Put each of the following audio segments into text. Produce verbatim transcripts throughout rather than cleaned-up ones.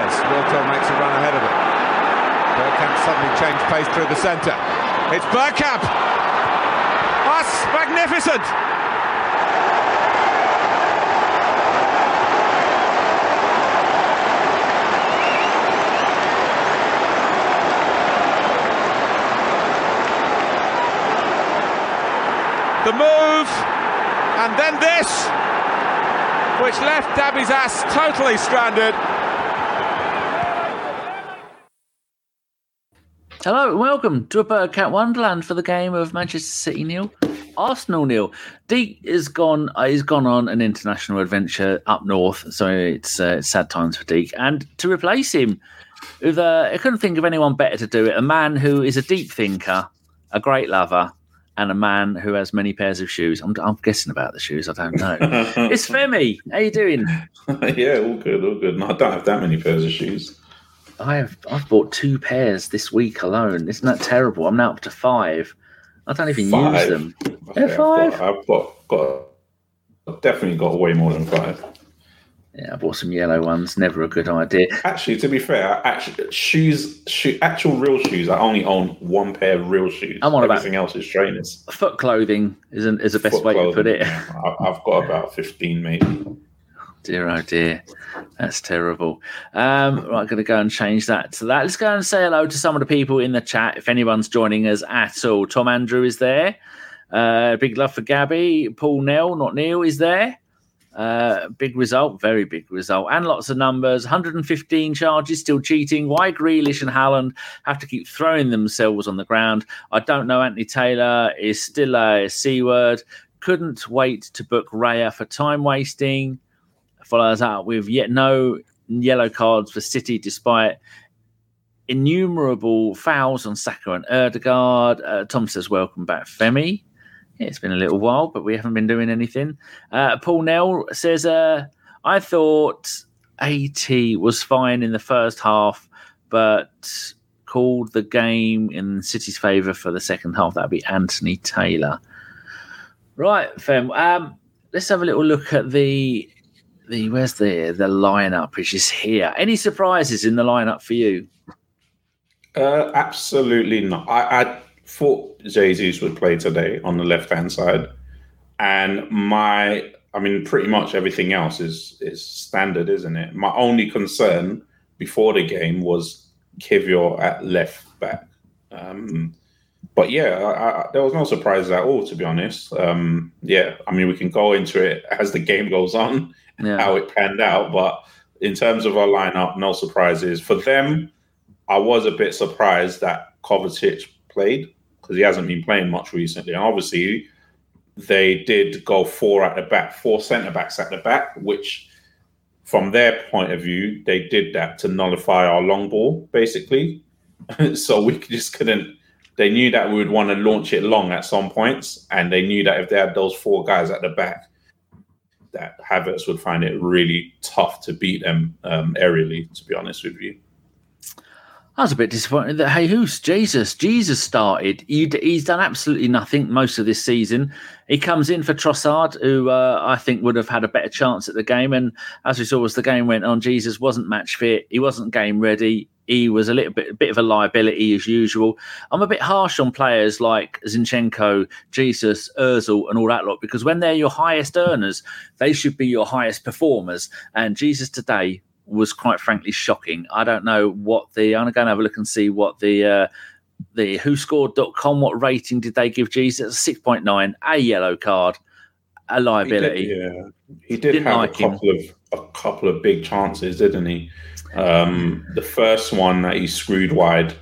as Wiltord makes a run ahead of him. Bergkamp suddenly changed pace through the centre. It's Bergkamp! That's magnificent! The move, and then this, which left Dabizas totally stranded. Hello and welcome to a Bergkamp Wonderland for the game of Manchester City nil, Arsenal nil. Deke has gone. Uh, he's gone on an international adventure up north, so it's, uh, it's sad times for Deke. And to replace him, with uh, I couldn't think of anyone better to do it. A man who is a deep thinker, a great lover, and a man who has many pairs of shoes. I'm, I'm guessing about the shoes. I don't know. It's Femi. How you doing? Yeah, all good, all good. No, I don't have that many pairs of shoes. I have. I've bought two pairs this week alone. Isn't that terrible? I'm now up to five. I don't even five. use them. Okay, yeah, five. I've, got, I've got, got, I've definitely got way more than five. Yeah, I bought some yellow ones. Never a good idea. Actually, to be fair, actually, shoes, shoe, actual real shoes. I only own one pair of real shoes. I'm on Everything about else is trainers. Foot clothing is an, is the best Foot way clothing, to put it. I, I've got about fifteen, maybe. Dear, oh dear. That's terrible. Um, right, I'm going to go and change that to that. Let's go and say hello to some of the people in the chat. If anyone's joining us at all, Tom Andrew is there. Uh, big love for Gabby. Paul Nell, not Neil, is there. Uh, big result, very big result, and lots of numbers. one hundred fifteen charges, still cheating. Why Grealish and Haaland have to keep throwing themselves on the ground? I don't know. Anthony Taylor is still a C word. Couldn't wait to book Raya for time wasting. Follows up with yet no yellow cards for City, despite innumerable fouls on Saka and Erdegaard. Uh, Tom says, "Welcome back, Femi." Yeah, it's been a little while, but we haven't been doing anything. Uh, Paul Nell says, uh, I thought AT was fine in the first half, but called the game in City's favour for the second half. That would be Anthony Taylor. Right, Fem. Um, let's have a little look at the the where's the the lineup, which is here. Any surprises in the lineup for you? Uh, absolutely not. I, I thought Jesus would play today on the left-hand side. And my, I mean, pretty much everything else is is standard, isn't it? My only concern before the game was Kivior at left back. Um, but yeah, I, I, there was no surprises at all, to be honest. Um, yeah, I mean, we can go into it as the game goes on, yeah. how it panned out. But in terms of our lineup, no surprises. For them, I was a bit surprised that Kovacic played because he hasn't been playing much recently. And obviously, they did go four at the back, four centre-backs at the back, which from their point of view, they did that to nullify our long ball, basically. So we just couldn't, they knew that we would want to launch it long at some points, and they knew that if they had those four guys at the back, that Havertz would find it really tough to beat them um, aerially, to be honest with you. I was a bit disappointed that Jesus, Jesus, Jesus started. He, he's done absolutely nothing most of this season. He comes in for Trossard, who uh, I think would have had a better chance at the game. And as we saw as the game went on, Jesus wasn't match fit. He wasn't game ready. He was a little bit, a bit of a liability as usual. I'm a bit harsh on players like Zinchenko, Jesus, Ozil and all that lot, because when they're your highest earners, they should be your highest performers. And Jesus today was quite frankly shocking. I don't know what the, I'm going to go and have a look and see what the uh, the who scored dot com, what rating did they give Jesus? six point nine, a yellow card, a liability. He did, yeah, he did Didn't have like a couple him. of a couple of big chances, didn't he? Um, the first one that he screwed wide.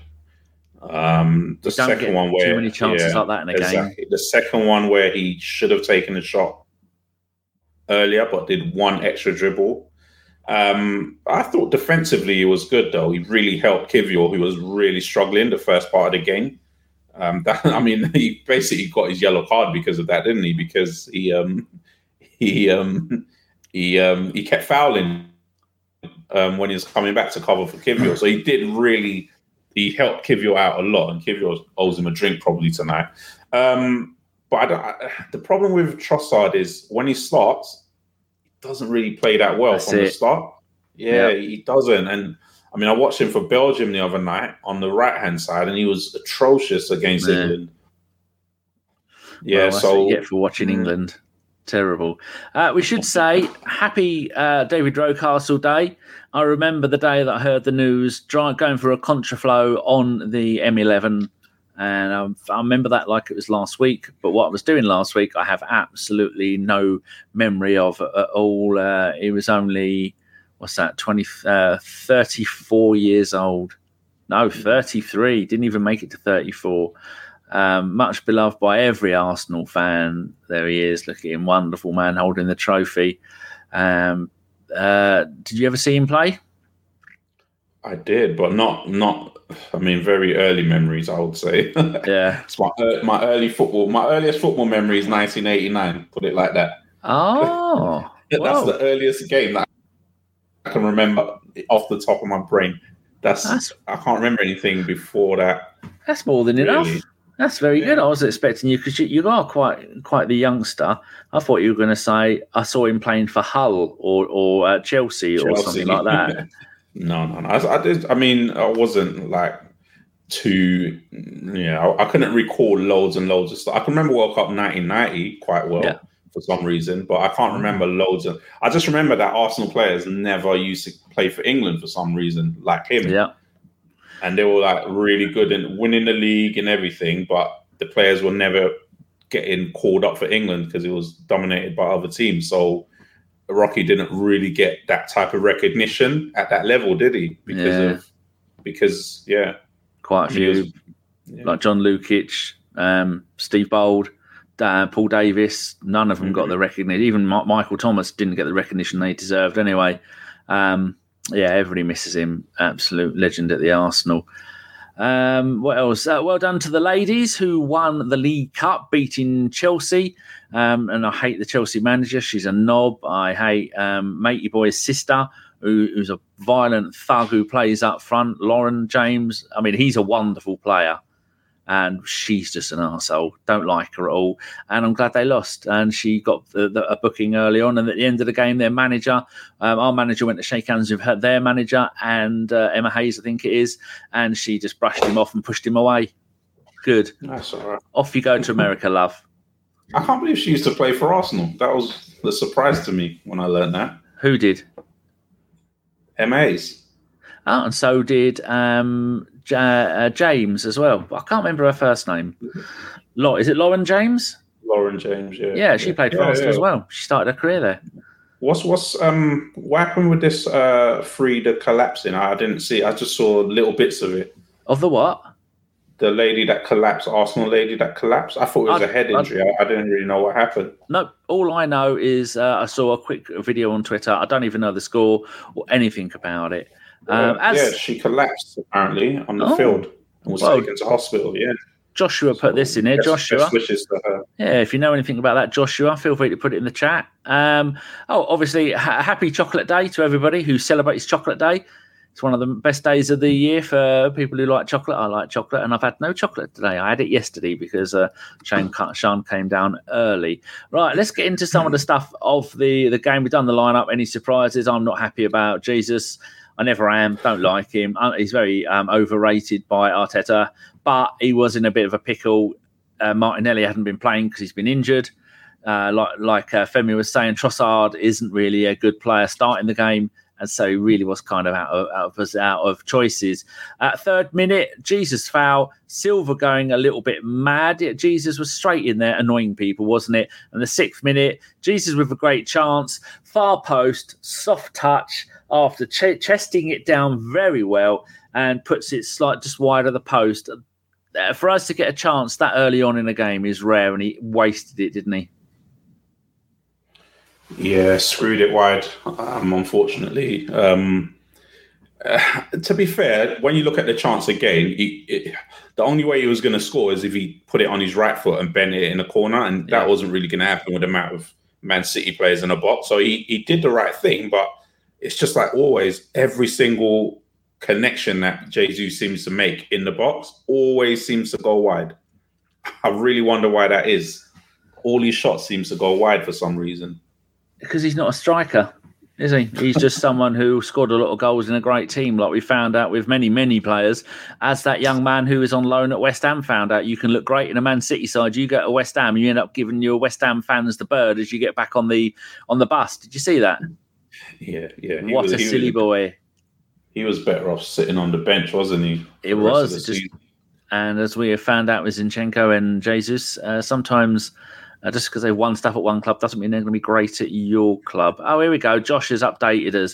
Um, the Don't second get one where too many chances yeah, like that in a exactly. game. The second one where he should have taken a shot earlier, but did one extra dribble. Um, I thought defensively he was good, though. He really helped Kivior, who was really struggling the first part of the game. Um, that, I mean, he basically got his yellow card because of that, didn't he? Because he um, he um, he um, he kept fouling um, when he was coming back to cover for Kivior. So he did really, he helped Kivior out a lot, and Kivior owes him a drink probably tonight. Um, but I don't, I, the problem with Trossard is when he starts, doesn't really play that well That's from it. the start. Yeah, Yep. he doesn't. And I mean, I watched him for Belgium the other night on the right-hand side, and he was atrocious against yeah. England. Yeah, well, that's so... what you get for watching England. Terrible. Uh, we should say happy uh, David Rocastle Day. I remember the day that I heard the news, dry, going for a contraflow on the M eleven, and um, I remember that like it was last week. But what I was doing last week, I have absolutely no memory of at all. Uh, it was only, what's that, twenty, uh, thirty-four years old. No, thirty-three. Didn't even make it to thirty-four. Um, much beloved by every Arsenal fan. There he is, look at him, wonderful man holding the trophy. Um, uh, did you ever see him play? I did, but not not. I mean, very early memories, I would say. Yeah, it's my my early football. My earliest football memory is nineteen eighty-nine. Put it like that. Oh, that's whoa. the earliest game that I can remember off the top of my brain. That's, that's I can't remember anything before that. That's more than really. enough. That's very yeah. good. I was expecting you because you, you are quite quite the youngster. I thought you were going to say I saw him playing for Hull or or uh, Chelsea, Chelsea or something like that. no, no, no. I, I did. I mean, I wasn't like too. Yeah, I, I couldn't recall loads and loads of stuff. I can remember World Cup nineteen ninety quite well yeah. for some reason, but I can't remember loads of. I just remember that Arsenal players never used to play for England for some reason, like him. Yeah. And they were like really good in winning the league and everything, but the players were never getting called up for England because it was dominated by other teams. So Rocky didn't really get that type of recognition at that level, did he? Because yeah. of because yeah, quite a few was, yeah. like John Lukic, um, Steve Bold, uh, Paul Davis. None of them mm-hmm. got the recognition. Even Ma- Michael Thomas didn't get the recognition they deserved anyway. Um, Yeah, everybody misses him. Absolute legend at the Arsenal. Um, what else? Uh, well done to the ladies who won the League Cup, beating Chelsea. Um, and I hate the Chelsea manager. She's a knob. I hate um, Matey Boy's sister, who, who's a violent thug who plays up front. Lauren James. I mean, he's a wonderful player. And she's just an arsehole. Don't like her at all. And I'm glad they lost. And she got the, the, a booking early on. And at the end of the game, their manager, um, our manager went to shake hands with her, their manager and uh, Emma Hayes, I think it is. And she just brushed him off and pushed him away. Good. That's all right. Off you go to America, love. I can't believe she used to play for Arsenal. That was the surprise to me when I learned that. Who did? Emma Hayes. Oh, and so did um, J- uh, James as well. I can't remember her first name. Is it Lauren James? Lauren James, yeah. Yeah, she played for yeah, Arsenal yeah. as well. She started her career there. What's what's um what happened with this uh Frida collapsing? I didn't see. I just saw little bits of it. Of the what? The lady that collapsed, Arsenal lady that collapsed. I thought it was I, a head injury. I, I didn't really know what happened. No, all I know is uh, I saw a quick video on Twitter. I don't even know the score or anything about it. Um, um, as, yeah, she collapsed apparently on the oh, field and was well, taken to hospital. Yeah. Joshua put so, this in here. Best, Joshua. Best wishes to her. Yeah, if you know anything about that, Joshua, feel free to put it in the chat. Um, oh, obviously, ha- happy Chocolate Day to everybody who celebrates Chocolate Day. It's one of the best days of the year for people who like chocolate. I like chocolate, and I've had no chocolate today. I had it yesterday because uh, Shane, Sean came down early. Right, let's get into some of the stuff of the, the game. We've done the lineup. Any surprises? I'm not happy about Jesus. I never am. Don't like him. He's very um, overrated by Arteta, but he was in a bit of a pickle. Uh, Martinelli hadn't been playing because he's been injured. Uh, like like uh, Femi was saying, Trossard isn't really a good player starting the game. And so he really was kind of out of out of, out of choices. At third minute, Jesus foul. Silva going a little bit mad. Jesus was straight in there, annoying people, wasn't it? And the sixth minute, Jesus with a great chance. Far post, soft touch after ch- chesting it down very well and puts it slight just wide of the post. Uh, for us to get a chance that early on in the game is rare, and he wasted it, didn't he? Yeah, screwed it wide, um, unfortunately. Um, uh, to be fair, when you look at the chance again, he, it, the only way he was going to score is if he put it on his right foot and bent it in the corner, and that yeah. wasn't really going to happen with the amount of Man City players in the box. So he, he did the right thing, but it's just like always, every single connection that Jesus seems to make in the box always seems to go wide. I really wonder why that is. All his shots seems to go wide for some reason. Because he's not a striker. Is he? He's just someone who scored a lot of goals in a great team, like we found out with many, many players. As that young man who is on loan at West Ham found out, you can look great in a Man City side. You go to West Ham, and you end up giving your West Ham fans the bird as you get back on the on the bus. Did you see that? Yeah, yeah. What was, a silly was, boy. He was better off sitting on the bench, wasn't he? It was. Just, and as we have found out with Zinchenko and Jesus, uh, sometimes... Uh, just because they won stuff at one club doesn't mean they're going to be great at your club. Oh, here we go. Josh has updated us.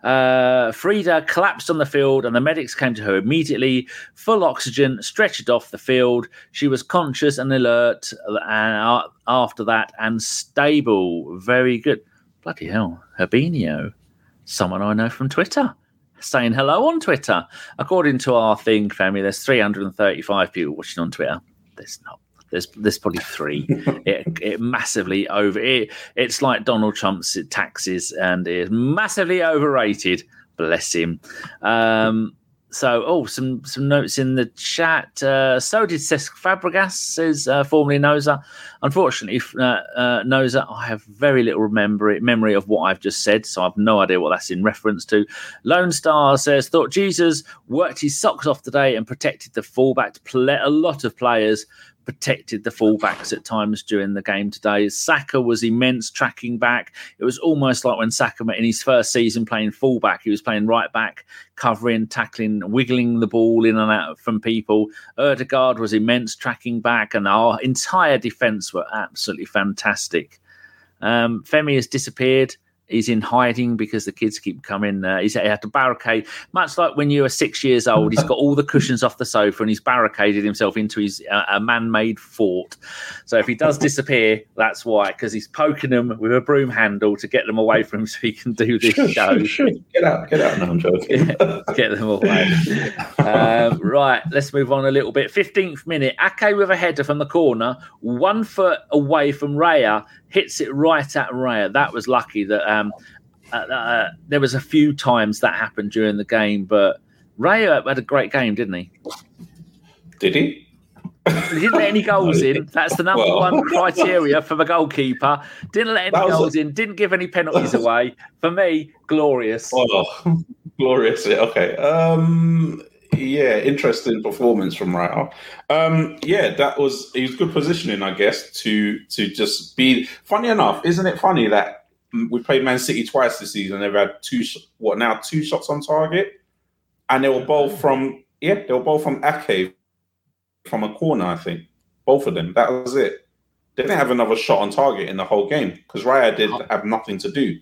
Uh, Frida collapsed on the field and the medics came to her immediately. Full oxygen, stretchered off the field. She was conscious and alert and after that and stable. Very good. Bloody hell. Herbinio. Someone I know from Twitter. Saying hello on Twitter. According to our thing, family, there's three hundred thirty-five people watching on Twitter. There's not. There's there's probably three. it it massively over it. It's like Donald Trump's taxes, and it's massively overrated. Bless him. Um, so, oh, some some notes in the chat. Uh, so did Cesc Fabregas, says uh, formerly Noza. Unfortunately, uh, uh, Noza, I have very little memory memory of what I've just said, so I've no idea what that's in reference to. Lone Star says, thought Jesus worked his socks off today and protected the fullback. Play a lot of players protected the fullbacks at times during the game today. Saka was immense tracking back. It was almost like when Saka in his first season playing fullback, he was playing right back, covering, tackling, wiggling the ball in and out from people. Ødegaard was immense tracking back, and our entire defence were absolutely fantastic. Um, Femi has disappeared. He's in hiding because the kids keep coming. Uh, he's, he had to barricade, much like when you were six years old. He's got all the cushions off the sofa and he's barricaded himself into his uh, a man-made fort. So if he does disappear, that's why, because he's poking them with a broom handle to get them away from him so he can do this show. Get out, get out. No, I'm joking. Get them away. um, right, let's move on a little bit. fifteenth minute, Ake with a header from the corner, one foot away from Raya, hits it right at Raya. That was lucky that um, uh, uh, there was a few times that happened during the game, but Raya had a great game, didn't he? Did he? He didn't let any goals in. That's the number well, one criteria for the goalkeeper. Didn't let any goals a... in. Didn't give any penalties away. For me, glorious. Oh, glorious. Okay. Um, yeah, interesting performance from Raya. Um, yeah, that was it was good positioning, I guess, to to just be. Funny enough, isn't it funny that we played Man City twice this season? They've had two, what now, two shots on target, and they were both from yeah, they were both from Ake. From a corner, I think. Both of them. That was it. They didn't have another shot on target in the whole game because Raya did have nothing to do.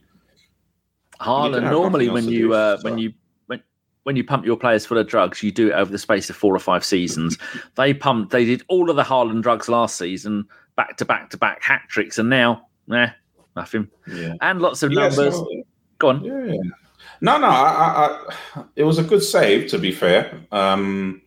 Haaland, normally when you, do, uh, so. when you when when you pump your players full of drugs, you do it over the space of four or five seasons. they pumped. They did all of the Haaland drugs last season, back to back to back hat tricks, and now, nah, nothing. Yeah. And lots of yeah, numbers. So, Go on. Yeah. No, no. I, I, I, it was a good save, to be fair. Um,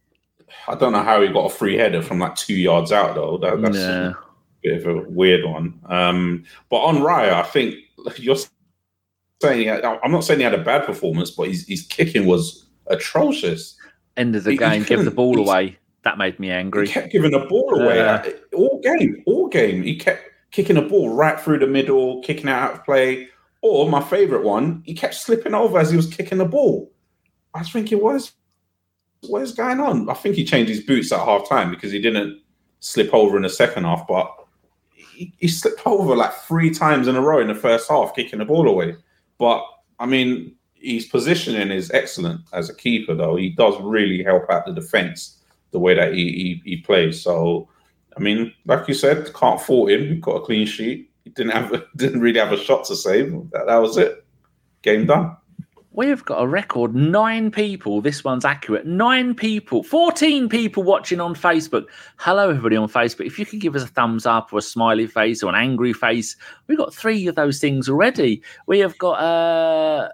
I don't know how he got a free header from like two yards out, though. That, that's yeah. a bit of a weird one. Um, but on Raya, I think you're saying, I'm not saying he had a bad performance, but his, his kicking was atrocious. End of the he, game, he give the ball away. That made me angry. He kept giving the ball away. Uh, like, all game, all game. He kept kicking the ball right through the middle, kicking it out of play. Or my favourite one, he kept slipping over as he was kicking the ball. I was thinking, what is What is going on? I think he changed his boots at half time because he didn't slip over in the second half, but he, he slipped over like three times in a row in the first half, kicking the ball away. But I mean, his positioning is excellent as a keeper, though. He does really help out the defence the way that he, he, he plays. So, I mean, like you said, can't fault him. He got a clean sheet. He didn't have, didn't really have a shot to save. That, that was it. Game done. We've got a record, nine people. This one's accurate. Nine people, fourteen people watching on Facebook. Hello, everybody on Facebook. If you could give us a thumbs up or a smiley face or an angry face, we've got three of those things already. We have got uh,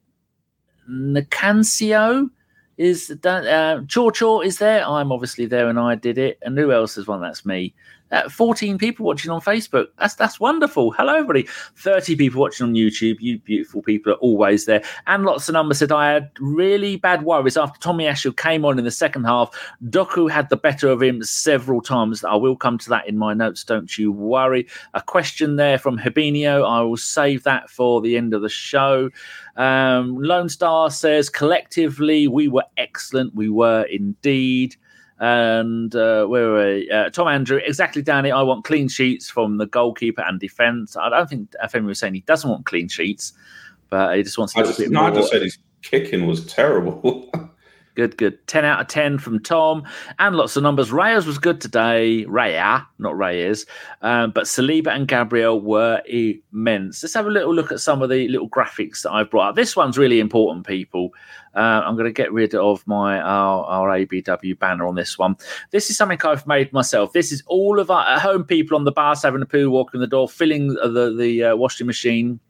Nacancio is uh, Chor Chor is there. I'm obviously there and I did it. And who else has one? That's me. Uh, fourteen people watching on Facebook. That's that's wonderful. Hello, everybody. thirty people watching on YouTube. You beautiful people are always there. And lots of numbers said I had really bad worries after Tommy Ashiel came on in the second half. Doku had the better of him several times. I will come to that in my notes. Don't you worry. A question there from Habinio. I will save that for the end of the show. Um, Lone Star says, collectively, we were excellent. We were indeed. And uh, where were we? Uh, Tom Andrew, exactly, Danny. I want clean sheets from the goalkeeper and defence. I don't think Femi was saying he doesn't want clean sheets, but he just wants a I little just, bit no, more. I just said his kicking was terrible. Good, good. ten out of ten from Tom. And lots of numbers. Reyes was good today. Raya, not Reyes. Um, but Saliba and Gabriel were immense. Let's have a little look at some of the little graphics that I've brought up. This one's really important, people. Uh, I'm going to get rid of my our, our A B W banner on this one. This is something I've made myself. This is all of our at-home people on the bus, having a poo, walking the door, filling the, the uh, washing machine.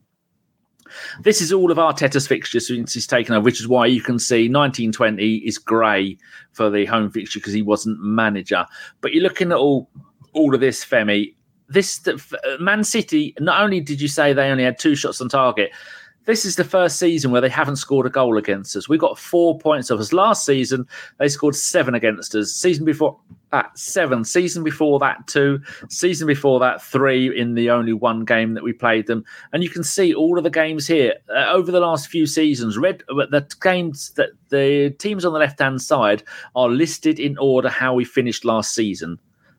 This is all of Arteta's fixtures since he's taken over, which is why you can see nineteen twenty is grey for the home fixture because he wasn't manager. But you're looking at all all of this, Femi. This Man City, not only did you say they only had two shots on target, this is the first season where they haven't scored a goal against us. We got four points off us. Last season, they scored seven against us. Season before that, seven. Season before that, two. Season before that, three in the only one game that we played them. And you can see all of the games here uh, over the last few seasons. Red, the games that the teams on the left-hand side are listed in order how we finished last season.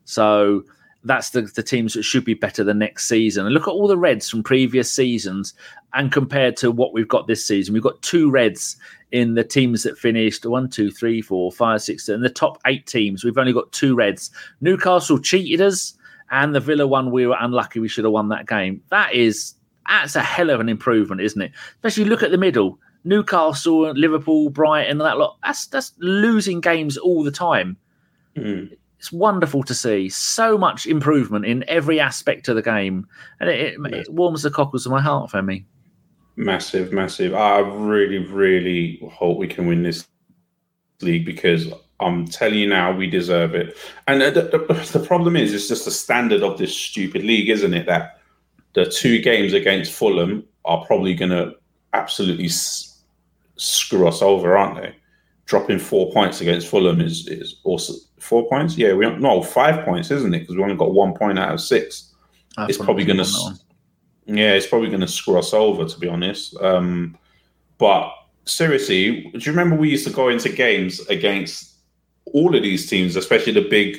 So that's the, the teams that should be better the next season. And look at all the reds from previous seasons and compared to what we've got this season. We've got two reds in the teams that finished one, two, three, four, five, six. In the top eight teams, we've only got two reds. Newcastle cheated us, and the Villa one, we were unlucky. We should have won that game. That is, that's a hell of an improvement, isn't it? Especially look at the middle. Newcastle, Liverpool, Brighton, and that lot. That's, that's losing games all the time. Mm. It's wonderful to see so much improvement in every aspect of the game. And it, it, it warms the cockles of my heart for me. Massive, massive. I really, really hope we can win this league because I'm telling you now, we deserve it. And the, the, the problem is, it's just the standard of this stupid league, isn't it? That the two games against Fulham are probably going to absolutely s- screw us over, aren't they? Dropping four points against Fulham is is also four points. Yeah, we no five points, isn't it? Because we only got one point out of six. I it's probably going to, yeah, it's probably going to screw us over, to be honest. Um, but seriously, do you remember we used to go into games against all of these teams, especially the big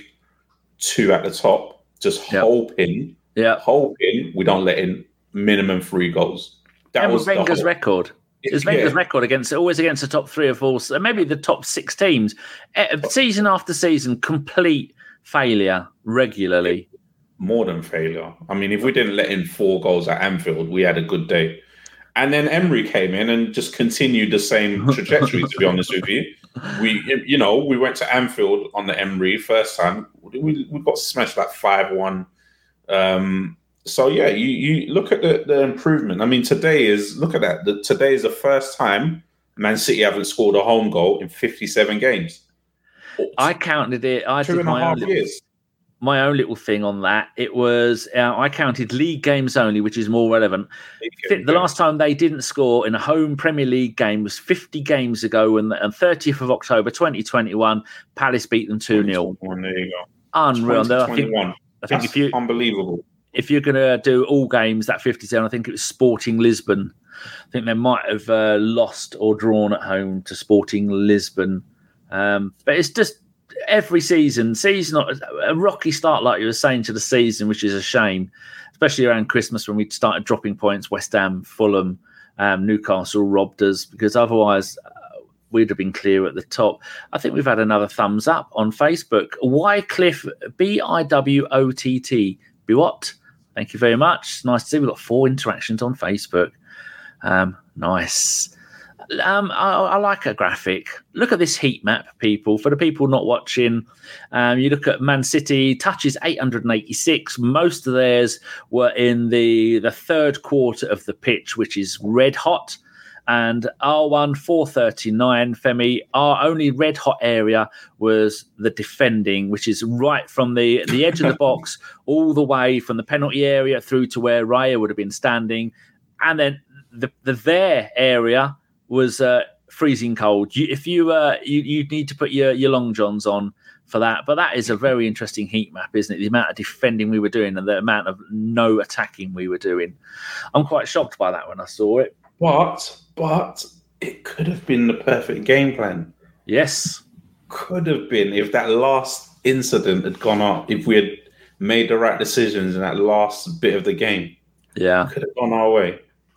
two at the top, just yep. hoping, yeah, hoping we don't let in minimum three goals. That and was Wenger's whole, record. It's Wenger's yeah. record against always against the top three or four, maybe the top six teams, season after season, complete failure regularly. More than failure. I mean, if we didn't let in four goals at Anfield, we had a good day. And then Emery came in and just continued the same trajectory. To be honest with you, we, you know, we went to Anfield on the Emery first time. We we got smashed like five one. Um, So, yeah, you, you look at the, the improvement. I mean, today is, look at that. The, today is the first time Man City haven't scored a home goal in fifty-seven games. I counted it. I Two did and a my half own little, years. my own little thing on that. It was, uh, I counted league games only, which is more relevant. Game, the yeah. last time they didn't score in a home Premier League game was fifty games ago, and on thirtieth of October twenty twenty-one, Palace beat them two nil. There you go. Unreal. I think, I think That's if you, unbelievable. If you're going to do all games, that fifty-seven, I think it was Sporting Lisbon. I think they might have uh, lost or drawn at home to Sporting Lisbon. Um, but it's just every season, season a rocky start, like you were saying, to the season, which is a shame, especially around Christmas when we started dropping points. West Ham, Fulham, um, Newcastle robbed us because otherwise uh, we'd have been clear at the top. I think we've had another thumbs up on Facebook. Wycliffe, B I W O T T. Be what? Thank you very much. Nice to see. We've got four interactions on Facebook. Um, nice. Um, I, I like a graphic. Look at this heat map, people. For the people not watching, um, you look at Man City, touches eight hundred eighty-six. Most of theirs were in the, the third quarter of the pitch, which is red hot. And R one four thirty-nine, Femi, our only red hot area was the defending, which is right from the, the edge of the box all the way from the penalty area through to where Raya would have been standing. And then the, the there area was uh, freezing cold. You, if you, uh, you you need to put your, your long johns on for that. But that is a very interesting heat map, isn't it? The amount of defending we were doing and the amount of no attacking we were doing. I'm quite shocked by that when I saw it. But, but it could have been the perfect game plan. Yes. Could have been if that last incident had gone up, if we had made the right decisions in that last bit of the game. Yeah. Could have gone our way.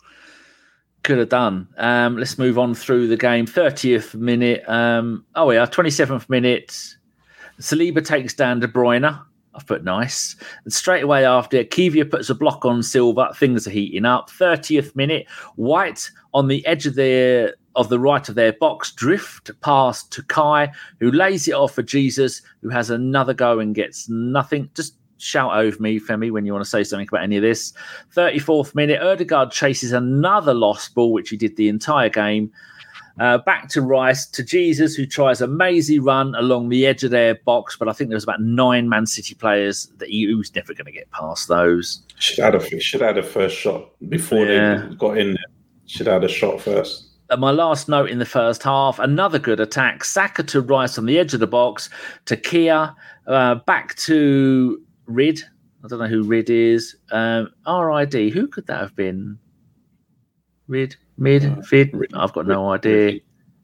Could have done. Um, let's move on through the game. thirtieth minute. Um, oh, yeah, twenty-seventh minute. Saliba takes down De Bruyne. I've put nice. And straight away after, Kivia puts a block on Silva. Things are heating up. thirtieth minute. White on the edge of their of the right of their box. Drift past to Kai, who lays it off for Jesus, who has another go and gets nothing. Just shout over me, Femi, when you want to say something about any of this. thirty-fourth minute. Ødegaard chases another lost ball, which he did the entire game. Uh, back to Rice, to Jesus, who tries a mazy run along the edge of their box, but I think there was about nine Man City players that he was never going to get past those. Should have had a, should have had a first shot before yeah. they got in there. Should have had a shot first. And my last note in the first half, another good attack. Saka to Rice on the edge of the box, to Kia, uh, back to Rid. I don't know who Rid is. Um, R I D, who could that have been? Rid? Mid, uh, Fid, I've got no idea.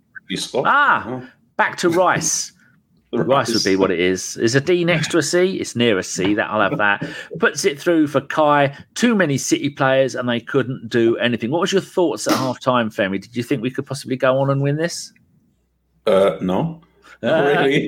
Ah, oh. Back to Rice. Rice. Rice would be what it is. Is a D next to a C? It's near a C. That I'll have that. Puts it through for Kai. Too many City players, and they couldn't do anything. What was your thoughts at half time, Femi? Did you think we could possibly go on and win this? Uh, no, not really.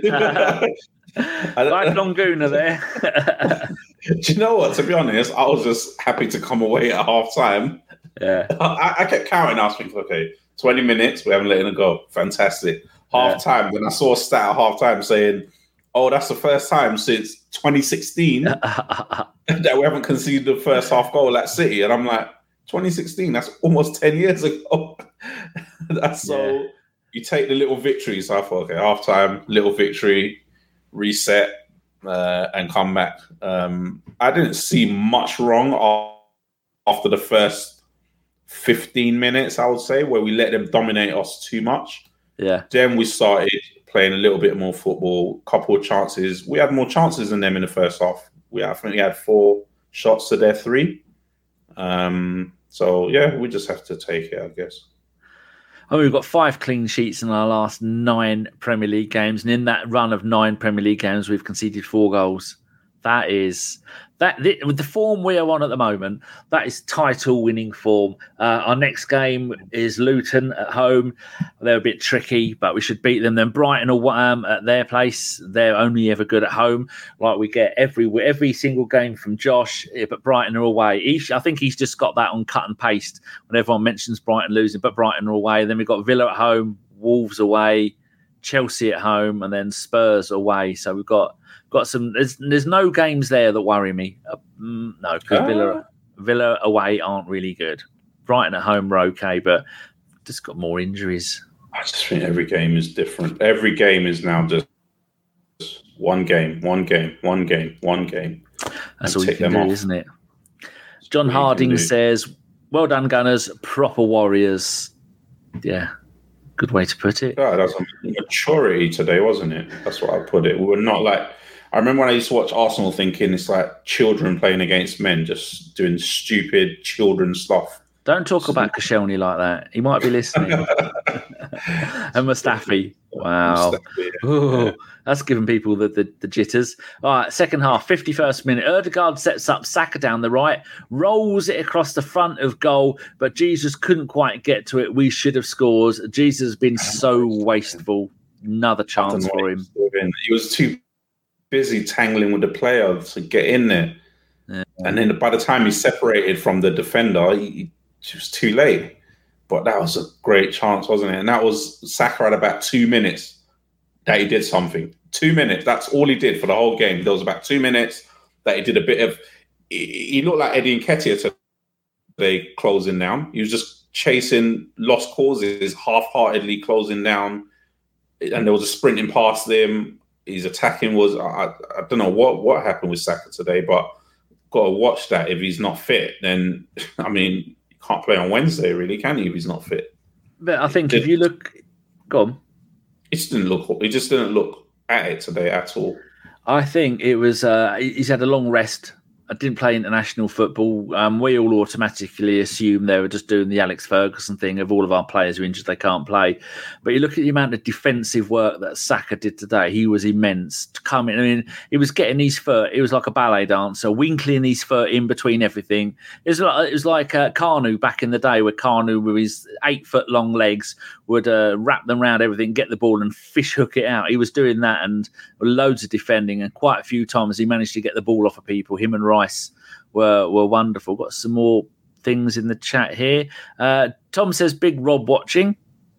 Like Longuna there. Do you know what? To be honest, I was just happy to come away at half time. Yeah, I, I kept counting. I was thinking, okay, twenty minutes, we haven't let it go. Fantastic. Half time, when I saw a stat at half time saying, oh, that's the first time since twenty sixteen that we haven't conceded the first half goal at City. And I'm like, twenty sixteen, that's almost ten years ago. That's so, yeah. You take the little victory. So I thought, okay, half time, little victory, reset, uh, and come back. Um, I didn't see much wrong after the first fifteen minutes, I would say, where we let them dominate us too much. Yeah. Then we started playing a little bit more football, couple of chances. We had more chances than them in the first half. We I think we had four shots to their three. Um, so yeah, we just have to take it, I guess. Oh, we've got five clean sheets in our last nine Premier League games, and in that run of nine Premier League games, we've conceded four goals. That is that with the form we are on at the moment. That is title-winning form. Uh, our next game is Luton at home. They're a bit tricky, but we should beat them. Then Brighton or um, at their place. They're only ever good at home. Like we get every every single game from Josh, but Brighton are away. Each, I think he's just got that on cut and paste when everyone mentions Brighton losing, but Brighton are away. Then we've got Villa at home, Wolves away, Chelsea at home, and then Spurs away. So we've got. Got some. There's there's no games there that worry me. Uh, no, because uh, Villa Villa away aren't really good. Brighton at home were okay, but just got more injuries. I just think every game is different. Every game is now just one game, one game, one game, one game. That's all you can do, off. Isn't it? John Harding says, "Well done, Gunners. Proper warriors." Yeah, good way to put it. Yeah, that's a maturity today, wasn't it? That's what I put it. We were not like. I remember when I used to watch Arsenal thinking it's like children playing against men, just doing stupid children stuff. Don't talk about Koscielny like that. He might be listening. And Mustafi. Wow. Mustafi, yeah. Ooh, that's giving people the, the, the jitters. All right, second half, fifty-first minute. Ødegaard sets up Saka down the right, rolls it across the front of goal, but Jesus couldn't quite get to it. We should have scored. Jesus has been so wasteful. Another chance for him. He was too busy tangling with the player to get in there. Yeah. And then by the time he separated from the defender, he, it was too late. But that was a great chance, wasn't it? And that was Saka at about two minutes that he did something. Two minutes. That's all he did for the whole game. There was about two minutes that he did a bit of... He, he looked like Eddie Nketiah today closing down. He was just chasing lost causes, half-heartedly closing down, and there was a sprinting past them. His attacking was, I, I don't know what, what happened with Saka today, but got to watch that. If he's not fit, then, I mean, you can't play on Wednesday, really, can you, if he's not fit? But I think if you look... Go on. It just didn't look, it just didn't look at it today at all. I think it was, uh, he's had a long rest. I didn't play international football. Um, we all automatically assume they were just doing the Alex Ferguson thing of all of our players are injured, they can't play. But you look at the amount of defensive work that Saka did today. He was immense. To come in, I mean, he was getting his foot. It was like a ballet dancer, winkling his foot in between everything. It was like, it was like uh, Kanu back in the day, where Kanu with his eight foot long legs would uh, wrap them around everything, get the ball and fish hook it out. He was doing that, and loads of defending, and quite a few times he managed to get the ball off of people. Him and Rice were were wonderful. Got some more things in the chat here. Uh, Tom says, big Rob watching.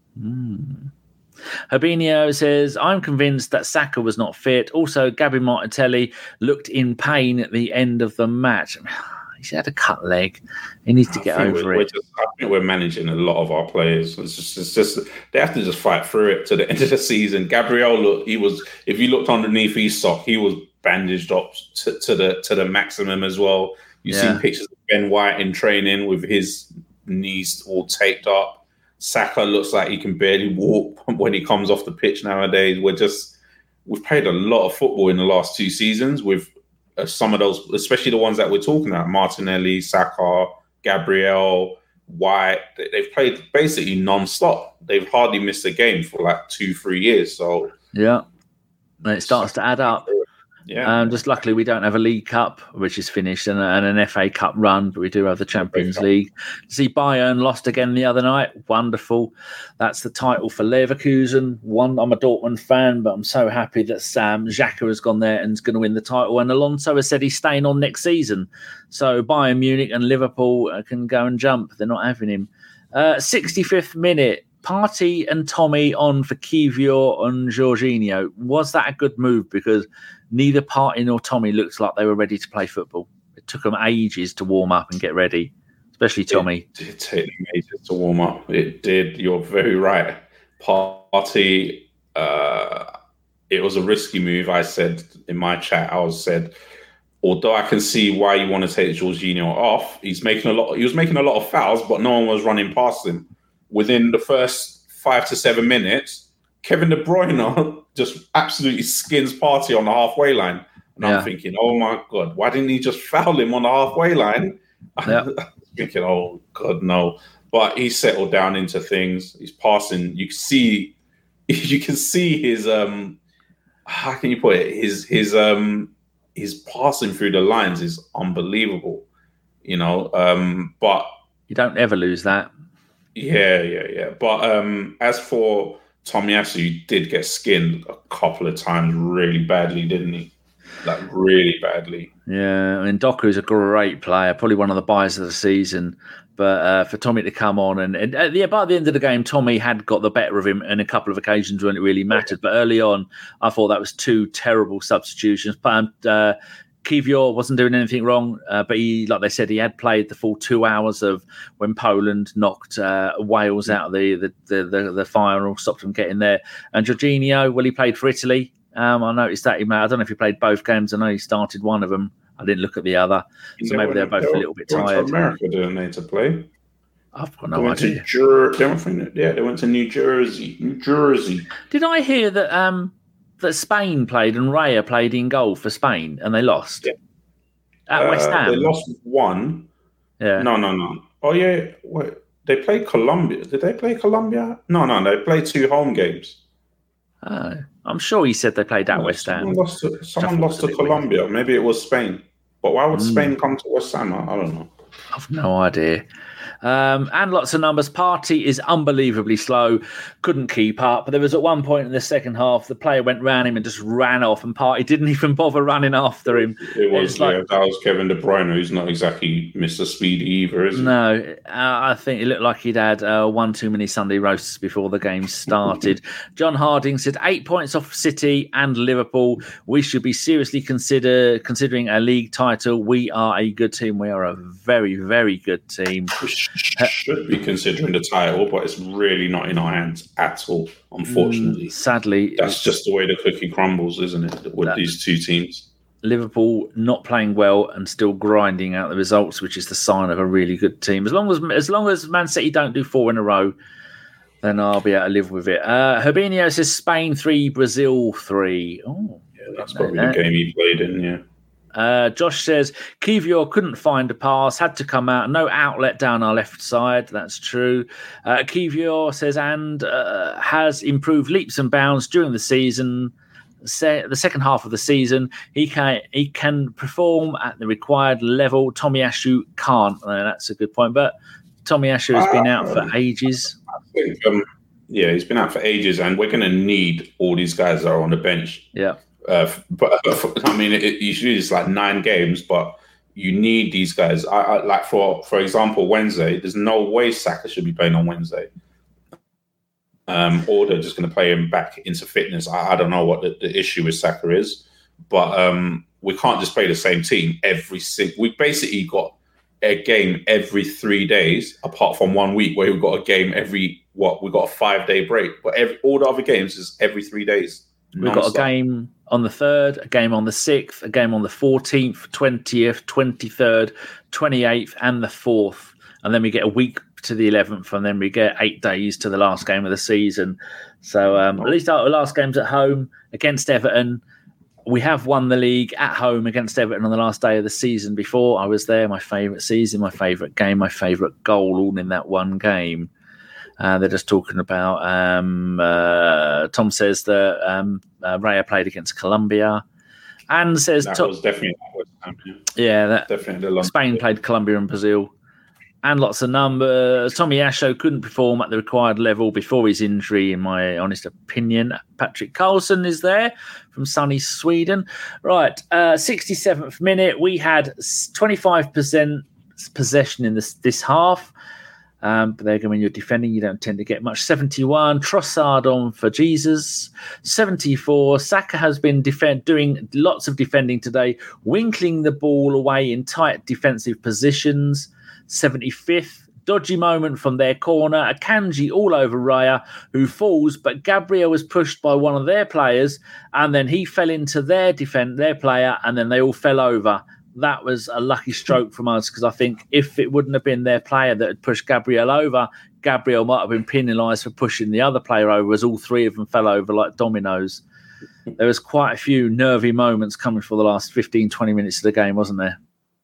Mm. Habinio says, I'm convinced that Saka was not fit. Also, Gabby Martinelli looked in pain at the end of the match. He's had a cut leg. He needs to get over we're, it. We're just, I think we're managing a lot of our players. It's just, it's just they have to just fight through it to the end of the season. Gabriel, look, he was. If you looked underneath his sock, he was bandaged up to, to the to the maximum as well. You've yeah. seen pictures of Ben White in training with his knees all taped up. Saka looks like he can barely walk when he comes off the pitch nowadays. We're just we've played a lot of football in the last two seasons with. Uh, some of those, especially the ones that we're talking about, Martinelli, Saka, Gabriel, White, they, they've played basically non-stop. They've hardly missed a game for like two, three years. So yeah, and it starts to add up. Yeah. Um, just luckily we don't have a League Cup, which is finished, and, and an F A Cup run, but we do have the Champions League. See, Bayern lost again the other night. Wonderful. That's the title for Leverkusen. One, I'm a Dortmund fan, but I'm so happy that Sam Xhaka has gone there and is going to win the title. And Alonso has said he's staying on next season. So Bayern Munich and Liverpool can go and jump. They're not having him. Uh, sixty-fifth minute. Partey and Tommy on for Kivior and Jorginho. Was that a good move? Because neither Partey nor Tommy looked like they were ready to play football. It took them ages to warm up and get ready, especially Tommy. It did take them ages to warm up. It did. You're very right. Partey, uh, it was a risky move. I said in my chat, I was said, although I can see why you want to take Jorginho off, he's making a lot. He was making a lot of fouls, but no one was running past him. Within the first five to seven minutes, Kevin De Bruyne just absolutely skins Partey on the halfway line. And yeah. I'm thinking, oh my God, why didn't he just foul him on the halfway line? Yeah. I'm thinking, oh God, no. But he settled down into things. He's passing. You can see, you can see his, um, how can you put it? His, his, um, his passing through the lines is unbelievable, you know. Um, but you don't ever lose that. Yeah, yeah, yeah. But um, as for Tomiyasu, he did get skinned a couple of times really badly, didn't he? Like, really badly. Yeah, I mean, Doku is a great player, probably one of the buys of the season. But uh, for Tommy to come on, and, and uh, yeah, by the end of the game, Tommy had got the better of him in a couple of occasions when it really mattered. But early on, I thought that was two terrible substitutions. But uh, Kivior wasn't doing anything wrong, uh, but he, like they said, he had played the full two hours of when Poland knocked uh, Wales out of the the, the the the final, stopped them getting there. And Jorginho, well, he played for Italy. Um, I noticed that he, I don't know if he played both games. I know he started one of them. I didn't look at the other, so they maybe they're both they a little bit they went tired. To America, didn't they, to play? I've got they no went idea. To Jer- they went from, yeah, they went to New Jersey. New Jersey. Did I hear that um, that Spain played and Raya played in goal for Spain and they lost? Yeah. At uh, West Ham? They lost one. Yeah. No, no, no. Oh, yeah. Wait. They played Colombia. Did they play Colombia? No, no. They played two home games. Oh, I'm sure he said they played at no, West Ham. Someone lost to, someone lost to Colombia. Weird. Maybe it was Spain. But why would mm. Spain come to West Ham? I don't know. I've no idea. Um, and lots of numbers. Partey is unbelievably slow. Couldn't keep up. But there was at one point in the second half, the player went round him and just ran off, and Partey didn't even bother running after him. It was, yeah, like, that was Kevin De Bruyne, who's not exactly Mister Speedy either, is he? No, uh, I think it looked like he'd had uh, one too many Sunday roasts before the game started. John Harding said, eight points off City and Liverpool. We should be seriously consider considering a league title. We are a good team. We are a very, very good team. should be considering the title, but it's really not in our hands at all, unfortunately. Mm, sadly. That's just the way the cookie crumbles, isn't it, with these two teams? Liverpool not playing well and still grinding out the results, which is the sign of a really good team. As long as as long as Man City don't do four in a row, then I'll be able to live with it. Uh, Herbinio says Spain three, Brazil three. Oh, yeah, that's probably the game he played in, yeah. Uh, Josh says Kiwior couldn't find a pass, had to come out, no outlet down our left side. That's true. Uh, Kiwior says and uh, has improved leaps and bounds during the season. Se- the second half of the season, he can he can perform at the required level. Tomiyasu can't. Uh, that's a good point. But Tomiyasu has been out for ages. I think, um, yeah, he's been out for ages, and we're going to need all these guys that are on the bench. Yeah. Uh, but uh, I mean, it, it, usually it's like nine games, but you need these guys. I, I like for for example, Wednesday. There's no way Saka should be playing on Wednesday. Um, or they're just going to play him back into fitness. I, I don't know what the, the issue with Saka is, but um, we can't just play the same team every single. We basically got a game every three days, apart from one week where we've got a game every what we got a five day break. But every all the other games is every three days. We've non-stop. Got a game on the third, a game on the sixth, a game on the fourteenth, twentieth, twenty-third, twenty-eighth, and the fourth, and then we get a week to the eleventh, and then we get eight days to the last game of the season. So um, at least our last game's at home against Everton. We have won the league at home against Everton on the last day of the season before. I was there, my favourite season, my favourite game, my favourite goal, all in that one game. Uh, they're just talking about, um, uh, Tom says that um, uh, Raya played against Colombia. And says... That to- was definitely... Yeah, yeah that, definitely Spain played Colombia and Brazil. And lots of numbers. Tomiyasu couldn't perform at the required level before his injury, in my honest opinion. Patrick Carlson is there from sunny Sweden. Right, uh, sixty-seventh minute. We had twenty-five percent possession in this, this half. Um, but there again, when you're defending, you don't tend to get much. seventy-one, Trossard on for Jesus. seventy-four, Saka has been defend, doing lots of defending today, winkling the ball away in tight defensive positions. seventy-fifth, dodgy moment from their corner. Akanji all over Raya, who falls, but Gabriel was pushed by one of their players, and then he fell into their defend their player, and then they all fell over. That was a lucky stroke from us, because I think if it wouldn't have been their player that had pushed Gabriel over, Gabriel might have been penalised for pushing the other player over, as all three of them fell over like dominoes. There was quite a few nervy moments coming for the last fifteen, twenty minutes of the game, wasn't there?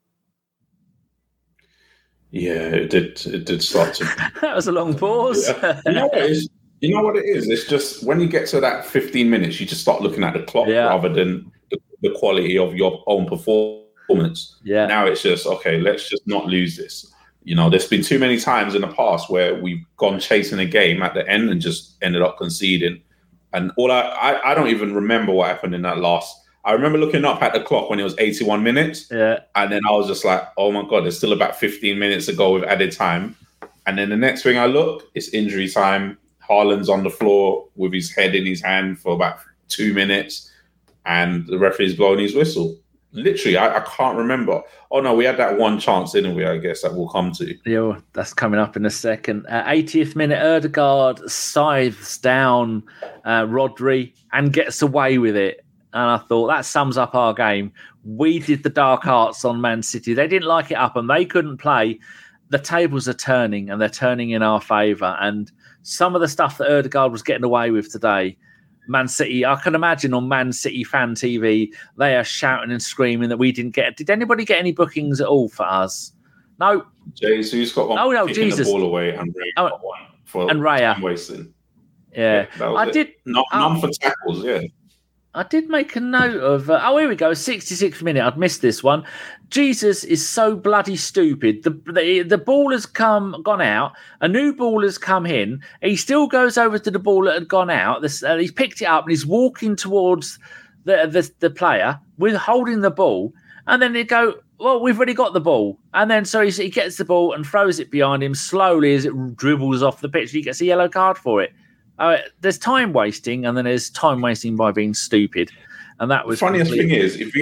Yeah, it did. It did start to. That was a long pause. Yeah. You know what it is? You know what it is? It's just when you get to that fifteen minutes, you just start looking at the clock yeah. rather than the, the quality of your own performance. Yeah. Now it's just okay. Let's just not lose this. You know, there's been too many times in the past where we've gone chasing a game at the end and just ended up conceding. And all I, I, I don't even remember what happened in that last. I remember looking up at the clock when it was eighty-one minutes. Yeah. And then I was just like, oh my God, there's still about fifteen minutes to go with added time. And then the next thing I look, it's injury time. Haaland's on the floor with his head in his hand for about two minutes. And the referee's blowing his whistle. Literally, I, I can't remember. Oh no, we had that one chance, didn't we? I guess that we'll come to. Yeah, that's coming up in a second. Uh, eightieth minute, Ødegaard scythes down uh, Rodri and gets away with it. And I thought that sums up our game. We did the dark arts on Man City. They didn't like it up and they couldn't play. The tables are turning and they're turning in our favour. And some of the stuff that Ødegaard was getting away with today, Man City, I can imagine on Man City fan T V, they are shouting and screaming that we didn't get. Did anybody get any bookings at all for us? No. Jesus got one. Oh no, kicking Jesus! The ball away and Raya oh, got one for and Raya time wasting. Yeah, yeah I it. did. Not, um, none for tackles. Yeah. I did make a note of. Uh, oh, here we go. sixty-sixth minute. I'd missed this one. Jesus is so bloody stupid. The, the the ball has come gone out. A new ball has come in. He still goes over to the ball that had gone out. This, uh, he's picked it up and he's walking towards the, the the player with holding the ball. And then they go, well, we've already got the ball. And then so he, he gets the ball and throws it behind him slowly as it dribbles off the pitch. He gets a yellow card for it. Uh, there's time wasting, and then there's time wasting by being stupid, and that was the funniest completely... thing is if we had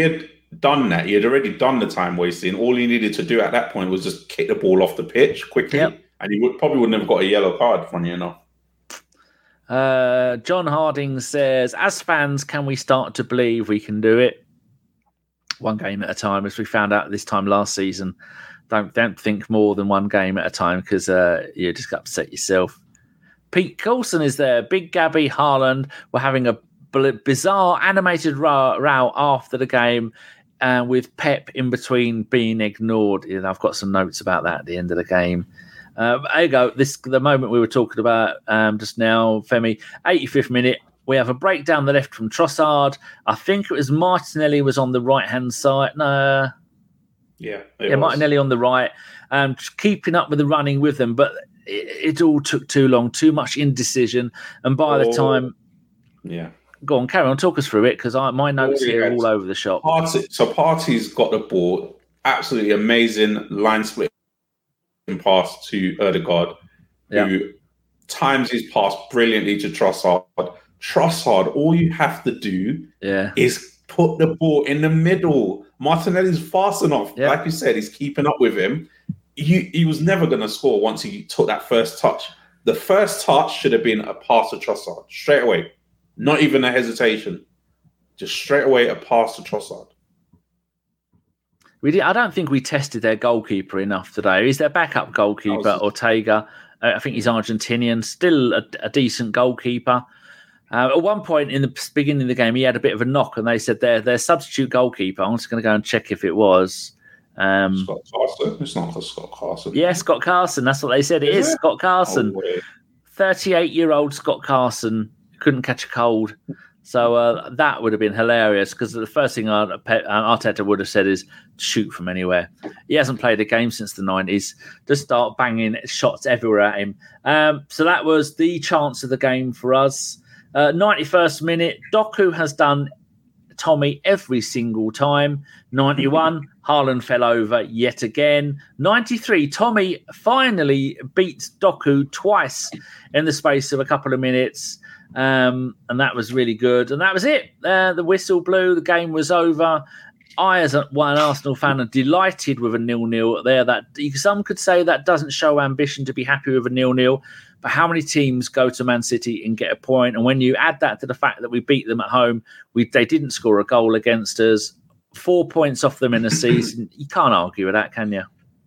done that. He had already done the time wasting. All he needed to do at that point was just kick the ball off the pitch quickly, yep. and he would, probably wouldn't have got a yellow card, funny enough. Uh, John Harding says, as fans, can we start to believe we can do it? One game at a time, as we found out this time last season. Don't don't think more than one game at a time because uh, you just upset yourself. Pete Coulson is there. Big Gabby, Haaland were having a bizarre animated row, row after the game, uh, with Pep in between being ignored. You know, I've got some notes about that at the end of the game. Uh, there you go. This the moment we were talking about um, just now, Femi. eighty-fifth minute. We have a break down the left from Trossard. I think it was Martinelli was on the right hand side. No, yeah, yeah, was. Martinelli on the right, um, keeping up with the running with them, but it, it all took too long, too much indecision, and by oh, the time, yeah, go on, carry on, talk us through it because I my notes oh, yeah. here are all over the shop. Party, so Partey's got the ball, absolutely amazing line split pass to Ødegaard, yeah. who times his pass brilliantly to Trossard. Trossard, all you have to do yeah. is put the ball in the middle. Martinelli's fast enough. Yeah. Like you said, he's keeping up with him. He, he was never going to score once he took that first touch. The first touch should have been a pass to Trossard, straight away. Not even a hesitation. Just straight away a pass to Trossard. We did, I don't think we tested their goalkeeper enough today. Is their backup goalkeeper, was... Ortega? Uh, I think he's Argentinian. Still a, a decent goalkeeper. Uh, at one point in the beginning of the game, he had a bit of a knock, and they said their their substitute goalkeeper. I'm just going to go and check if it was um, Scott Carson. It's not Scott Carson. Yeah, Scott Carson. That's what they said. It is, is it? Scott Carson. thirty-eight-year-old Scott Carson couldn't catch a cold. So uh, that would have been hilarious because the first thing Arteta would have said is shoot from anywhere. He hasn't played a game since the nineties. Just start banging shots everywhere at him. Um, so that was the chance of the game for us. Uh, ninety-first minute, Doku has done Tommy every single time. ninety-one, Haaland fell over yet again. ninety-three, Tommy finally beats Doku twice in the space of a couple of minutes. Um, and that was really good. And that was it. Uh, the whistle blew. The game was over. I, as a, well, an Arsenal fan, am delighted with a nil-nil there. That some could say that doesn't show ambition to be happy with a nil-nil. But how many teams go to Man City and get a point? And when you add that to the fact that we beat them at home, we they didn't score a goal against us, four points off them in a season, you can't argue with that, can you?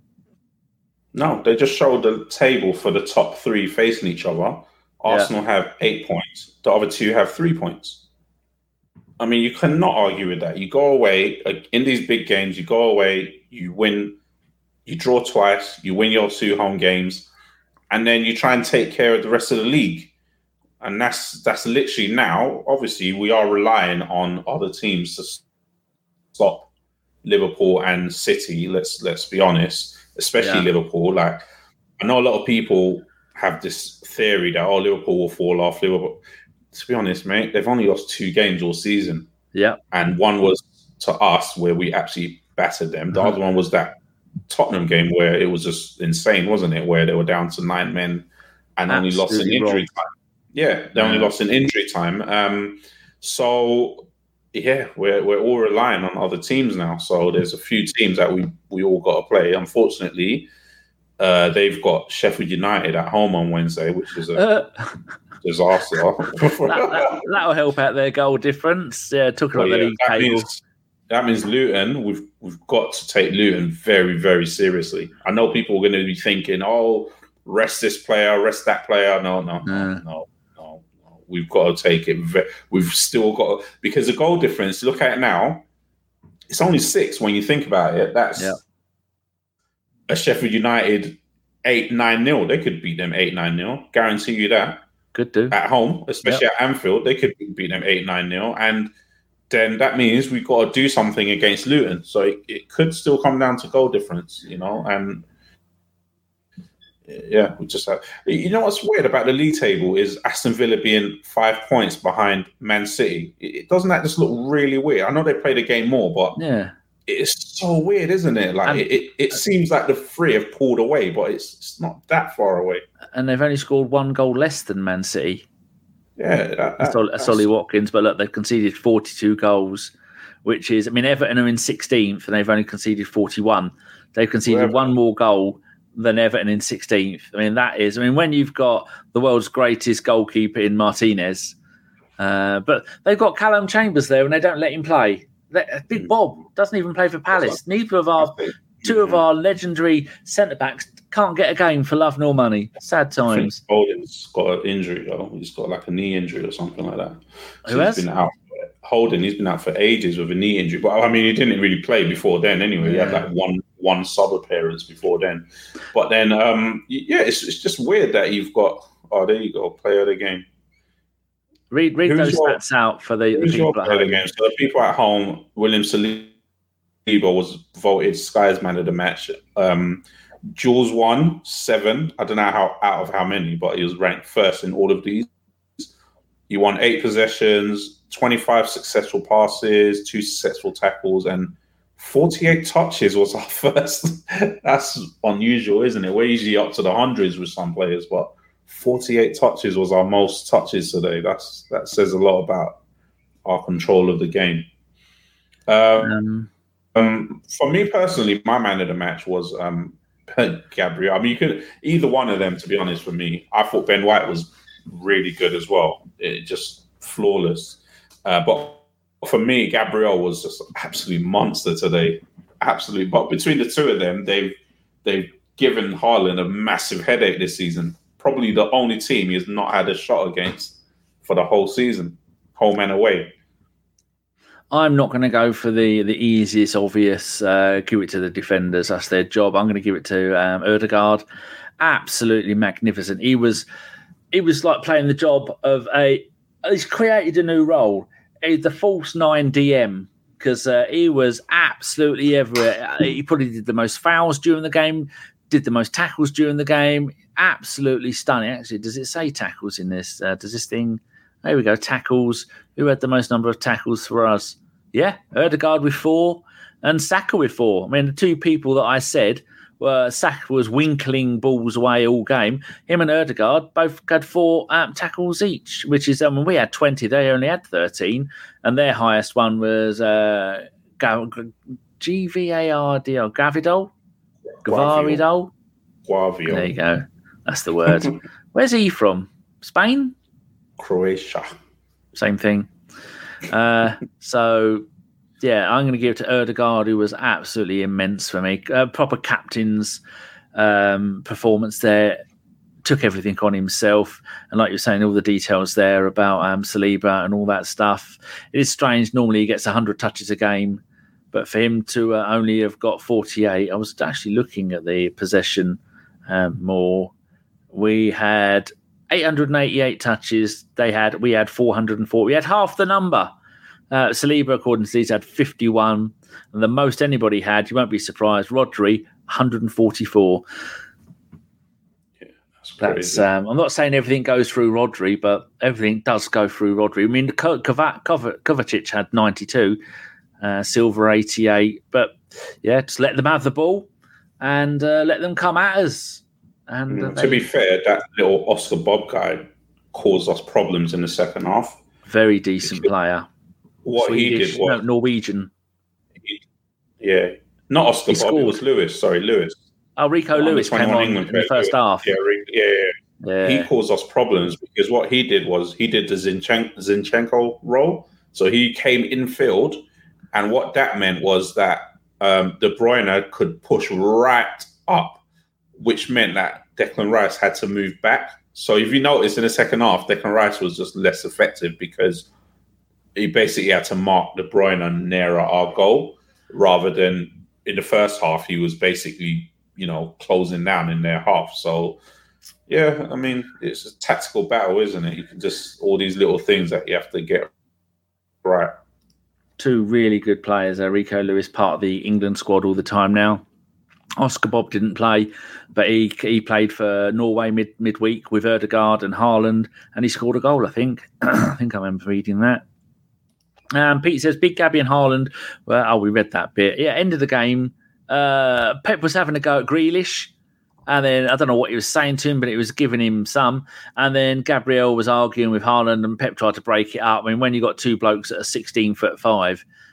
No, they just showed the table for the top three facing each other. Arsenal yeah. have eight points. The other two have three points. I mean, you cannot argue with that. You go away, in these big games, you go away, you win, you draw twice, you win your two home games, and then you try and take care of the rest of the league. And that's that's literally now, obviously, we are relying on other teams to stop Liverpool and City, let's let's be honest, especially yeah. Liverpool. Like, I know a lot of people have this theory that, oh, Liverpool will fall off. Liverpool, to be honest, mate, they've only lost two games all season. Yeah. And one was to us where we actually battered them. The mm-hmm. other one was that Tottenham game where it was just insane, wasn't it? Where they were down to nine men and Absolutely only lost in injury wrong. time. Yeah, they yeah. only lost in injury time. Um, so, yeah, we're we're all relying on other teams now. So there's a few teams that we, we all got to play. Unfortunately, uh, they've got Sheffield United at home on Wednesday, which is a uh, disaster. that, that, will help out their goal difference. Yeah, talking about well, the yeah, league that table. Means, that means Luton, we've we've got to take Luton very, very seriously. I know people are going to be thinking, oh, rest this player, rest that player. No, no, no, mm. no, no, no. We've got to take it. Ve- we've still got to, because the goal difference, look at it now, it's only six when you think about it. That's yeah. a Sheffield United eight nine nil. They could beat them eight nine nil. Guarantee you that. Could do. At home, especially yep. at Anfield, they could beat them eight nine nil. And then that means we've got to do something against Luton. So it, it could still come down to goal difference, you know. And yeah, we just have. You know what's weird about the league table is Aston Villa being five points behind Man City. It, doesn't that just look really weird? I know they played a game more, but yeah, it's so weird, isn't it? Like and, it, it, it seems like the three have pulled away, but it's it's not that far away. And they've only scored one goal less than Man City. Yeah, that, that, that's Ollie Watkins, but look, they've conceded forty-two goals, which is, I mean, Everton are in sixteenth and they've only conceded forty-one. They've conceded Wherever. one more goal than Everton in sixteenth. I mean, that is, I mean, when you've got the world's greatest goalkeeper in Martinez, uh, but they've got Callum Chambers there and they don't let him play. Big Bob doesn't even play for Palace. Neither of our two of our legendary centre backs can't get a game for love nor money. Sad times. Holding's got an injury though. He's got like a knee injury or something like that. So Who he's has? been out. Holding, he's been out for ages with a knee injury. But I mean, he didn't really play before then anyway. Yeah. He had like one one sub appearance before then. But then, um, yeah, it's it's just weird that you've got. Oh, there you go, player of the game. Read read Who's those your- stats out for the, the Who's your people at player of the home. game? So the people at home, William Saliba was voted Sky's man of the match. Um, Jules won seven. I don't know how out of how many, but he was ranked first in all of these. He won eight possessions, twenty-five successful passes, two successful tackles, and forty-eight touches was our first. That's unusual, isn't it? We're usually up to the hundreds with some players, but forty-eight touches was our most touches today. That's that says a lot about our control of the game. Um, Um, um, for me personally, my man of the match was um, Gabriel. I mean, you could either one of them. To be honest, for me, I thought Ben White was really good as well. It just flawless. Uh, but for me, Gabriel was just an absolute monster today. Absolutely. But between the two of them, they've they've given Haaland a massive headache this season. Probably the only team he has not had a shot against for the whole season, home and away. I'm not going to go for the the easiest, obvious, uh, give it to the defenders. That's their job. I'm going to give it to um, Ødegaard. Absolutely magnificent. He was, he was like playing the job of a, he's created a new role. He's the false nine D M because uh, he was absolutely everywhere. He probably did the most fouls during the game, did the most tackles during the game. Absolutely stunning. Actually, does it say tackles in this? Uh, does this thing? There we go. Tackles. Who had the most number of tackles for us? Yeah, Ødegaard with four and Saka with four. I mean, the two people that I said were Saka was winkling balls away all game. Him and Ødegaard both had four um, tackles each, which is, I mean, we had twenty. They only had thirteen. And their highest one was uh, G V A R D O, Gavidol? Gavaridol? Guavio. There you go. That's the word. Where's he from? Spain? Croatia. Same thing. Uh, so, yeah, I'm going to give it to Ødegaard, who was absolutely immense for me. Uh, proper captain's um, performance there. Took everything on himself. And like you're saying, all the details there about um, Saliba and all that stuff. It is strange. Normally he gets one hundred touches a game. But for him to uh, only have got forty-eight, I was actually looking at the possession um, more. We had eight hundred eighty-eight touches. They had, we had four hundred four. We had half the number. Uh, Saliba, according to these, had fifty-one. And the most anybody had, you won't be surprised, Rodri, one hundred forty-four. Yeah, that's That's. crazy. Um, I'm not saying everything goes through Rodri, but everything does go through Rodri. I mean, Kovac, Kovacic had ninety-two, uh, Silva eighty-eight. But yeah, just let them have the ball and uh, let them come at us. And uh, Mm, to be they- fair, that little Oscar Bob guy caused us problems in the second half. very decent player. What he Swedish, did was, no, Norwegian. yeah, not Oscar He Bob, it scored. was Lewis. Sorry, Lewis. Oh, Rico Under Lewis came twenty-one on England in the player, first Lewis. half. Yeah, Ri- yeah, yeah. Yeah. He caused us problems because what he did was he did the Zinchenko, Zinchenko role. So he came infield, and what that meant was that um, De Bruyne could push right up, which meant that Declan Rice had to move back. So if you notice in the second half, Declan Rice was just less effective because he basically had to mark De Bruyne nearer our goal rather than in the first half, he was basically, you know, closing down in their half. So, yeah, I mean, it's a tactical battle, isn't it? You can just, all these little things that you have to get right. Two really good players. Uh, Rico Lewis, part of the England squad all the time now. Oscar Bob didn't play, but he he played for Norway mid midweek with Ødegaard and Haaland, and he scored a goal, I think. I think I remember reading that. Um, Pete says, Big Gabby and Haaland. Well, oh, we read that bit. Yeah, end of the game. Uh, Pep was having a go at Grealish. And then, I don't know what he was saying to him, but it was giving him some. And then Gabriel was arguing with Haaland and Pep tried to break it up. I mean, when you got two blokes that are sixteen foot five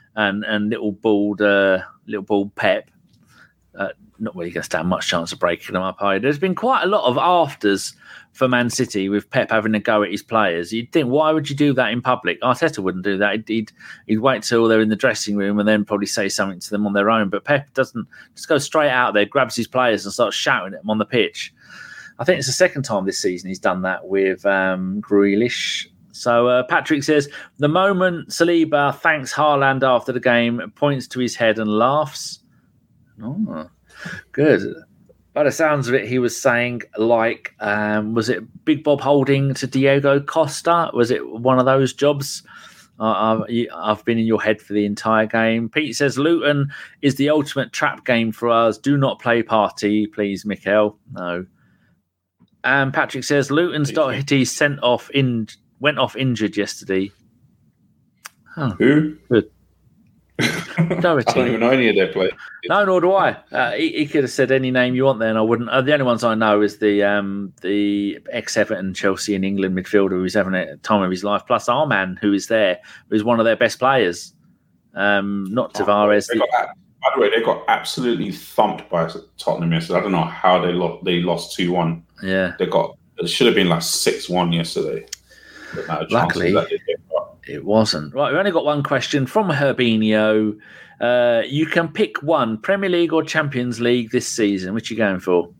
and and little bald, uh, little bald Pep. Uh, not really going to stand much chance of breaking them up. Either. There's been quite a lot of afters for Man City with Pep having a go at his players. You'd think, why would you do that in public? Arteta wouldn't do that. He'd, he'd, he'd wait till they're in the dressing room and then probably say something to them on their own. But Pep doesn't just go straight out there, grabs his players and starts shouting at them on the pitch. I think it's the second time this season he's done that with um, Grealish. So uh, Patrick says, the moment Saliba thanks Haaland after the game, points to his head and laughs. Oh, good. By the sounds of it, he was saying, like, um, was it Big Bob Holding to Diego Costa? Was it one of those jobs? Uh, I've, I've been in your head for the entire game. Pete says, Luton is the ultimate trap game for us. Do not play party, please, Mikel. No. And Patrick says, Luton's Doherty sent off in, went off injured yesterday. Huh. Who? Good. Doherty. I don't even know any of their players. No, nor do I. Uh, he, he could have said any name you want there, and I wouldn't. Uh, the only ones I know is the um, the ex-Everton, Chelsea, and England midfielder who's having a time of his life, plus our man who is there, who's one of their best players. Um, not Tavares. Oh, got, by the way, they got absolutely thumped by Tottenham yesterday. I don't know how they lost. They lost two one. Yeah, they got. It should have been like six one yesterday. But no, luckily, it wasn't. Right, we've only got one question from Herbinio. Uh, you can pick one, Premier League or Champions League this season. Which are you going for?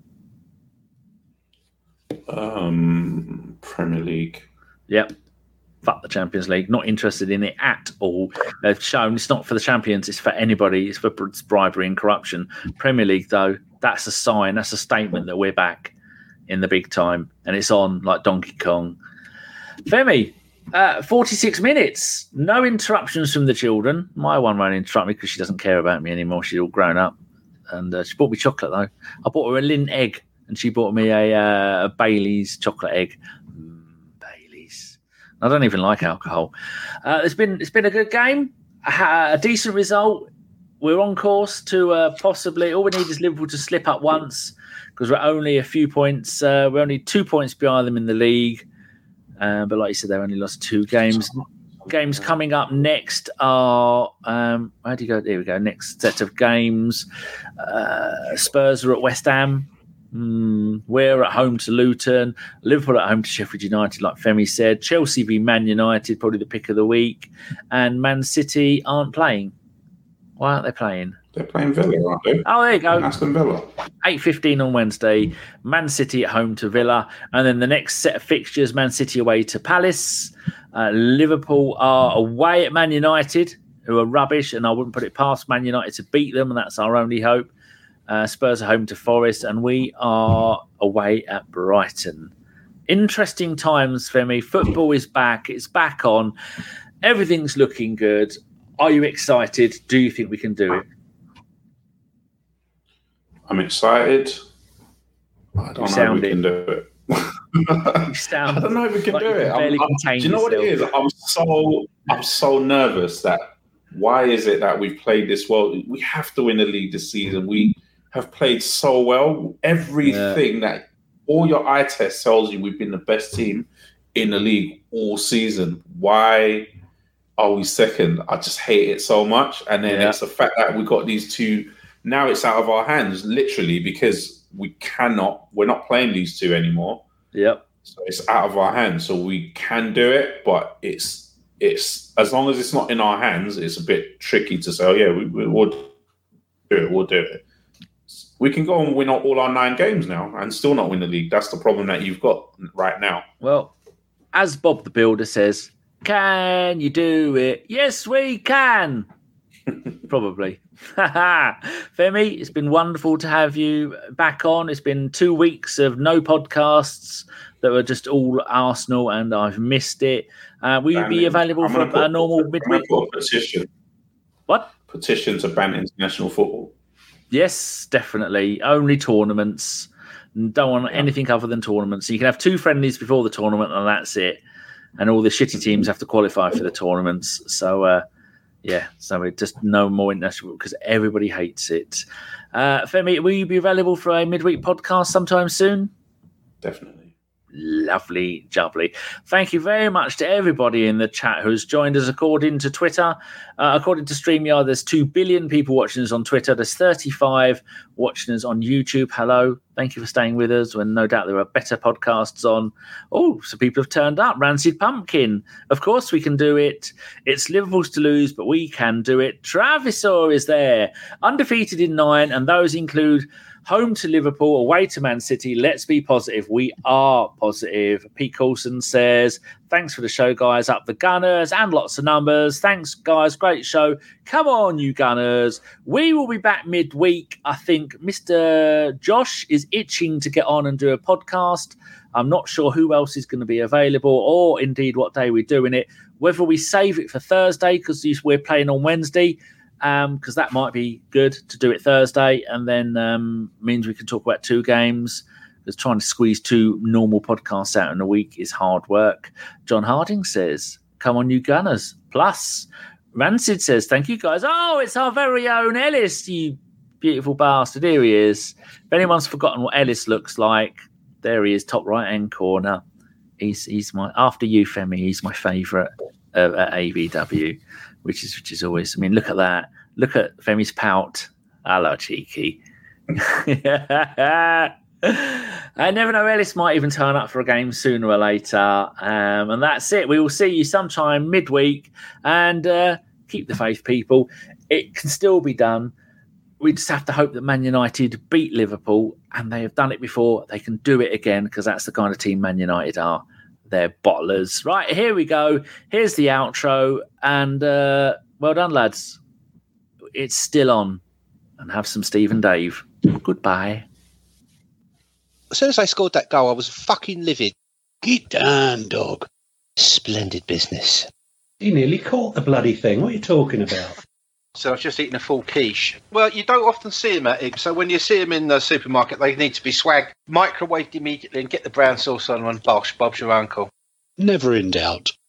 Um, Premier League. Yep. Fuck the Champions League. Not interested in it at all. They've shown it's not for the champions. It's for anybody. It's for bribery and corruption. Premier League, though, that's a sign. That's a statement that we're back in the big time. And it's on like Donkey Kong. Femi, uh, forty-six minutes. No interruptions from the children. My one won't interrupt me because she doesn't care about me anymore. She's all grown up. And uh, she bought me chocolate, though. I bought her a Lindt egg, and she bought me a, uh, a Bailey's chocolate egg. Mm, Bailey's. I don't even like alcohol. Uh, it's been it's been a good game, a, a decent result. We're on course to uh, possibly. All we need is Liverpool to slip up once because we're only a few points. Uh, we're only two points behind them in the league. Uh, but like you said, they only lost two games. Games coming up next are um, where do you go? There we go. Next set of games. Uh, Spurs are at West Ham. Mm, we're at home to Luton. Liverpool at home to Sheffield United, like Femi said. Chelsea v Man United, probably the pick of the week. And Man City aren't playing. Why aren't they playing? They're playing Villa, aren't they? Oh, there you go. Aston Villa. eight fifteen on Wednesday. Man City at home to Villa. And then the next set of fixtures, Man City away to Palace. Uh, Liverpool are away at Man United, who are rubbish. And I wouldn't put it past Man United to beat them. And that's our only hope. Uh, Spurs are home to Forest. And we are away at Brighton. Interesting times, Femi. Football is back. It's back on. Everything's looking good. Are you excited? Do you think we can do it? I'm excited. I don't know if we can do it. You sound I don't know if we can like do it. I'm, I'm, do you know what it is? I'm so I'm so nervous that why is it that we've played this well? We have to win the league this season. We have played so well. Everything yeah. that all your eye test tells you we've been the best team in the league all season. Why are we second? I just hate it so much. And then yeah. it's the fact that we got these two. Now it's out of our hands, literally, because we cannot, we're not playing these two anymore. Yep. So it's out of our hands. So we can do it, but it's, it's as long as it's not in our hands, it's a bit tricky to say, oh, yeah, we, we, we'll do it, we'll do it. We can go and win all our nine games now and still not win the league. That's the problem that you've got right now. Well, as Bob the Builder says, can you do it? Yes, we can. Probably. Femi, it's been wonderful to have you back on. It's been two weeks of no podcasts that were just all Arsenal, and I've missed it. Uh, will you be available for a normal midweek? Petition. What? Petition to ban international football. Yes, definitely. Only tournaments. Don't want anything other than tournaments. So you can have two friendlies before the tournament, and that's it. And all the shitty teams have to qualify for the tournaments. So, uh, yeah, so we just no more international because everybody hates it. Uh, Femi, will you be available for a midweek podcast sometime soon? Definitely. Lovely jubbly. Thank you very much to everybody in the chat who's joined us. According to Twitter, uh, according to StreamYard, there's two billion people watching us on Twitter. There's thirty-five watching us on YouTube. Hello. Thank you for staying with us when no doubt there are better podcasts on. Oh, so people have turned up. Rancid Pumpkin. Of course we can do it. It's Liverpool's to lose, but we can do it. Travisor is there. Undefeated in nine, and those include home to Liverpool, away to Man City. Let's be positive. We are positive. Pete Coulson says, thanks for the show, guys. Up the Gunners and lots of numbers. Thanks, guys. Great show. Come on, you Gunners. We will be back midweek. I think Mister Josh is itching to get on and do a podcast. I'm not sure who else is going to be available or indeed what day we're doing it. Whether we save it for Thursday because we're playing on Wednesday, Um, because that might be good to do it Thursday, and then um, means we can talk about two games. Because trying to squeeze two normal podcasts out in a week is hard work. John Harding says, "Come on, you Gunners!" Plus, Rancid says, "Thank you, guys." Oh, it's our very own Ellis, you beautiful bastard. Here he is. If anyone's forgotten what Ellis looks like, there he is, top right hand corner. He's he's my after you, Femi. He's my favourite uh, at A V W. Which is which is always. I mean, look at that. Look at Femi's pout. Hello, cheeky. I never know. Ellis might even turn up for a game sooner or later. Um, and that's it. We will see you sometime midweek. And uh, keep the faith, people. It can still be done. We just have to hope that Man United beat Liverpool, and they have done it before. They can do it again because that's the kind of team Man United are. They're bottlers. Right, here we go. Here's the outro. And uh, well done, lads. It's still on. And have some Steve and Dave. Goodbye. As soon as I scored that goal, I was fucking livid. Get down, dog. Splendid business. He nearly caught the bloody thing. What are you talking about? So I was just eating a full quiche. Well, you don't often see them at Higgs, so when you see them in the supermarket, they need to be swagged, microwaved immediately, and get the brown sauce on and bosh, Bob's your uncle. Never in doubt.